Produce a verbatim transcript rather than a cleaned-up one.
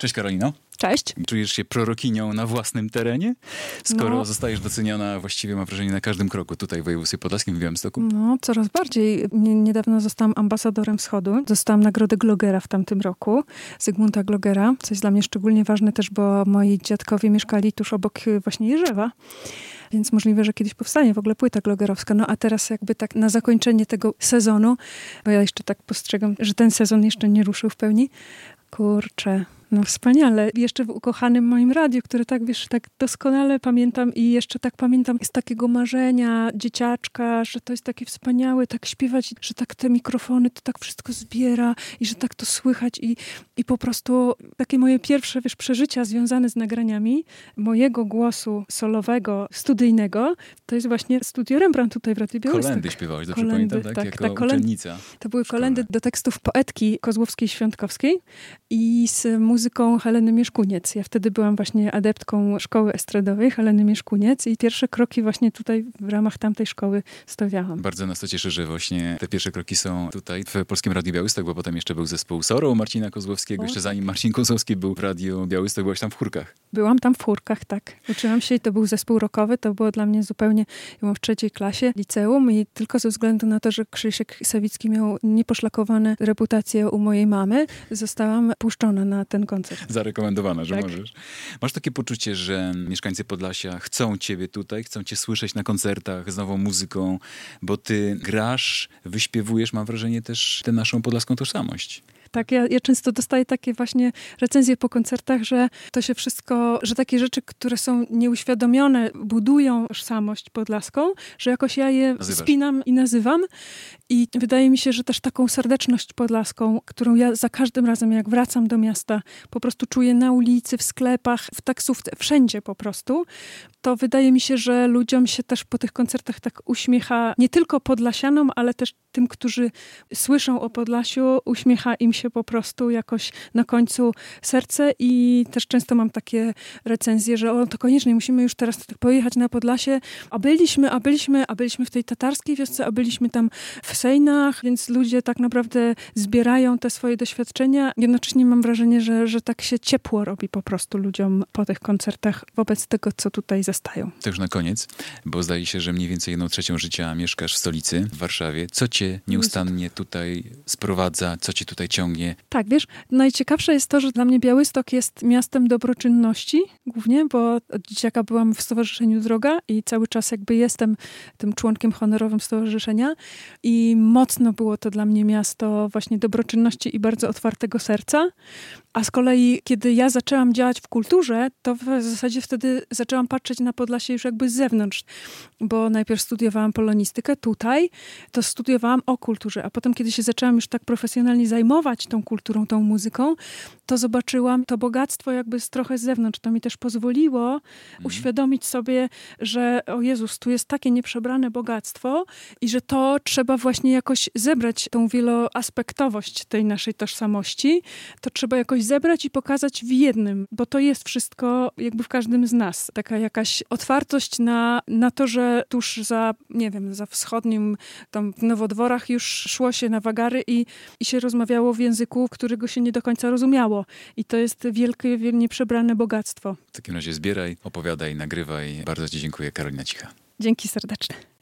Cześć Karolino. Cześć. Czujesz się prorokinią na własnym terenie? Skoro No. zostajesz doceniona właściwie, mam wrażenie, na każdym kroku tutaj w województwie podlaskim, w Białymstoku. No, coraz bardziej. Niedawno zostałam ambasadorem Wschodu. Dostałam nagrodę Glogera w tamtym roku. Zygmunta Glogera, co jest dla mnie szczególnie ważne też, bo moi dziadkowie mieszkali tuż obok właśnie Jerzewa. Więc możliwe, że kiedyś powstanie w ogóle płyta glogerowska. No a teraz jakby tak na zakończenie tego sezonu, bo ja jeszcze tak postrzegam, że ten sezon jeszcze nie ruszył w pełni. Kurczę, no wspaniale. Jeszcze w ukochanym moim radiu, które tak, wiesz, tak doskonale pamiętam i jeszcze tak pamiętam z takiego marzenia dzieciaczka, że to jest takie wspaniałe, tak śpiewać, że tak te mikrofony to tak wszystko zbiera i że tak to słychać i, i po prostu takie moje pierwsze, wiesz, przeżycia związane z nagraniami mojego głosu solowego, studyjnego, to jest właśnie Studio Rembrandt tutaj w Radiu Białystok. Kolendy śpiewałeś, dobrze Kolendy, pamiętam, tak? tak, Jako tak, kolendy. uczennica. To były kolendy do tekstów poetki Kozłowskiej-Świątkowskiej i z muzyką Heleny Mieszkuniec. Ja wtedy byłam właśnie adeptką szkoły estradowej Heleny Mieszkuniec i pierwsze kroki właśnie tutaj w ramach tamtej szkoły stawiałam. Bardzo nas to cieszy, że właśnie te pierwsze kroki są tutaj w Polskim Radiu Białystok, bo potem jeszcze był zespół Soro Marcina Kozłowskiego. O, jeszcze tak. Zanim Marcin Kozłowski był w Radiu Białystok, byłaś tam w chórkach. Byłam tam w chórkach, tak. Uczyłam się i to był zespół rockowy. To było dla mnie zupełnie, ja byłam w trzeciej klasie liceum i tylko ze względu na to, że Krzysiek Sawicki miał nieposzlakowane reputację u mojej mamy, zostałam puszczona na ten koncert. Zarekomendowana, że tak. możesz. Masz takie poczucie, że mieszkańcy Podlasia chcą ciebie tutaj, chcą cię słyszeć na koncertach z nową muzyką, bo ty grasz, wyśpiewujesz, mam wrażenie, też tę naszą podlaską tożsamość. Tak, ja, ja często dostaję takie właśnie recenzje po koncertach, że to się wszystko, że takie rzeczy, które są nieuświadomione, budują tożsamość podlaską, że jakoś ja je Nazywasz. spinam i nazywam. I wydaje mi się, że też taką serdeczność podlaską, którą ja za każdym razem, jak wracam do miasta, po prostu czuję na ulicy, w sklepach, w taksówce, wszędzie po prostu, to wydaje mi się, że ludziom się też po tych koncertach tak uśmiecha, nie tylko Podlasianom, ale też tym, którzy słyszą o Podlasiu, uśmiecha im się po prostu jakoś na końcu serce i też często mam takie recenzje, że o, to koniecznie musimy już teraz pojechać na Podlasie, a byliśmy, a byliśmy, a byliśmy w tej tatarskiej wiosce, a byliśmy tam w Sejnach, więc ludzie tak naprawdę zbierają te swoje doświadczenia. Jednocześnie mam wrażenie, że, że tak się ciepło robi po prostu ludziom po tych koncertach wobec tego, co tutaj zastają. To już na koniec, bo zdaje się, że mniej więcej jedną trzecią życia mieszkasz w stolicy, w Warszawie. Co cię nieustannie tutaj sprowadza, co cię tutaj ciągnie? Tak, wiesz, najciekawsze jest to, że dla mnie Białystok jest miastem dobroczynności głównie, bo od dzieciaka byłam w Stowarzyszeniu Droga i cały czas jakby jestem tym członkiem honorowym stowarzyszenia i mocno było to dla mnie miasto właśnie dobroczynności i bardzo otwartego serca. A z kolei, kiedy ja zaczęłam działać w kulturze, to w zasadzie wtedy zaczęłam patrzeć na Podlasie już jakby z zewnątrz, bo najpierw studiowałam polonistykę tutaj, to studiowałam o kulturze, a potem, kiedy się zaczęłam już tak profesjonalnie zajmować tą kulturą, tą muzyką, to zobaczyłam to bogactwo jakby z trochę z zewnątrz. To mi też pozwoliło mm. uświadomić sobie, że o Jezus, tu jest takie nieprzebrane bogactwo i że to trzeba właśnie jakoś zebrać, tą wieloaspektowość tej naszej tożsamości, to trzeba jakoś zebrać i pokazać w jednym, bo to jest wszystko jakby w każdym z nas. Taka jakaś otwartość na, na to, że tuż za, nie wiem, za wschodnim, tam w Nowodworach już szło się na wagary i, i się rozmawiało w języku, którego się nie do końca rozumiało. I to jest wielkie, nieprzebrane bogactwo. W takim razie zbieraj, opowiadaj, nagrywaj. Bardzo ci dziękuję, Karolina Cicha. Dzięki serdeczne.